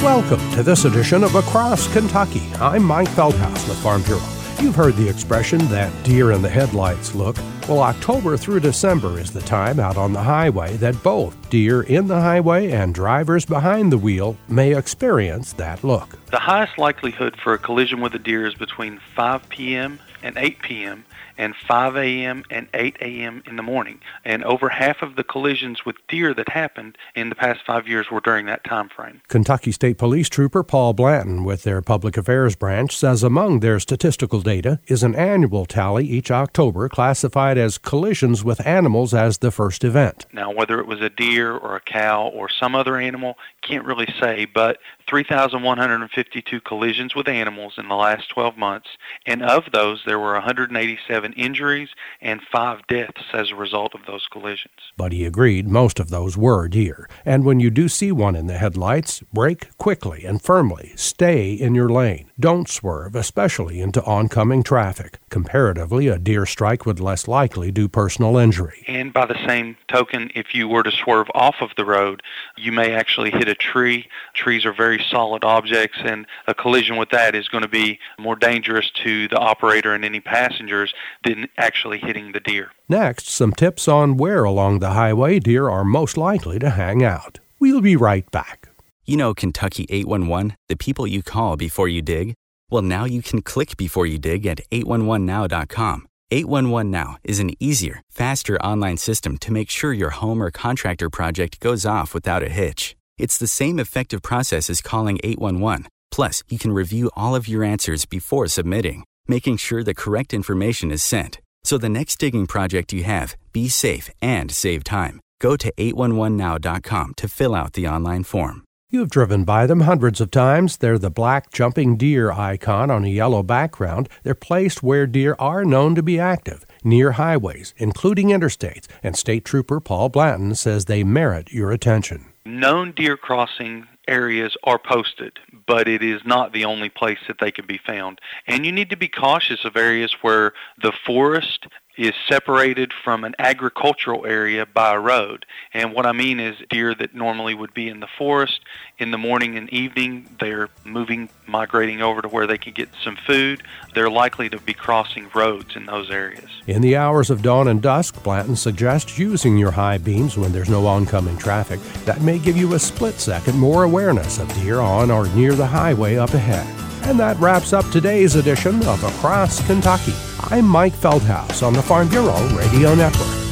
Welcome to this edition of Across Kentucky. I'm Mike Feldhaus with Farm Bureau. You've heard the expression, that deer in the headlights look. Well, October through December is the time out on the highway that both deer in the highway and drivers behind the wheel may experience that look. The highest likelihood for a collision with a deer is between 5 p.m. and 8 p.m. and 5 a.m. and 8 a.m. in the morning. And over half of the collisions with deer that happened in the past 5 years were during that time frame. Kentucky State Police Trooper Paul Blanton with their Public Affairs Branch says among their statistical data is an annual tally each October classified as collisions with animals as the first event. Now, whether it was a deer or a cow or some other animal, can't really say, but 3,152 collisions with animals in the last 12 months, and of those there were 187 injuries and 5 deaths as a result of those collisions. But he agreed most of those were deer. And when you do see one in the headlights, brake quickly and firmly. Stay in your lane. Don't swerve, especially into oncoming traffic. Comparatively, a deer strike would less likely do personal injury. And by the same token, if you were to swerve off of the road, you may actually hit a tree. Trees are very solid objects, and a collision with that is going to be more dangerous to the operator and any passengers than actually hitting the deer. Next, some tips on where along the highway deer are most likely to hang out. We'll be right back. You know Kentucky 811, the people you call before you dig? Well, now you can click before you dig at 811now.com. 811 Now is an easier, faster online system to make sure your home or contractor project goes off without a hitch. It's the same effective process as calling 811. Plus, you can review all of your answers before submitting, making sure the correct information is sent. So the next digging project you have, be safe and save time. Go to 811now.com to fill out the online form. You've driven by them hundreds of times. They're the black jumping deer icon on a yellow background. They're placed where deer are known to be active, near highways, including interstates, and State Trooper Paul Blanton says they merit your attention. Known deer crossing areas are posted, but it is not the only place that they can be found. And you need to be cautious of areas where the forest is separated from an agricultural area by a road. And what I mean is deer that normally would be in the forest in the morning and evening, they're migrating over to where they can get some food. They're likely to be crossing roads in those areas. In the hours of dawn and dusk, Blanton suggests using your high beams when there's no oncoming traffic. That may give you a split second more awareness of deer on or near the highway up ahead. And that wraps up today's edition of Across Kentucky. I'm Mike Feldhaus on the Farm Bureau Radio Network.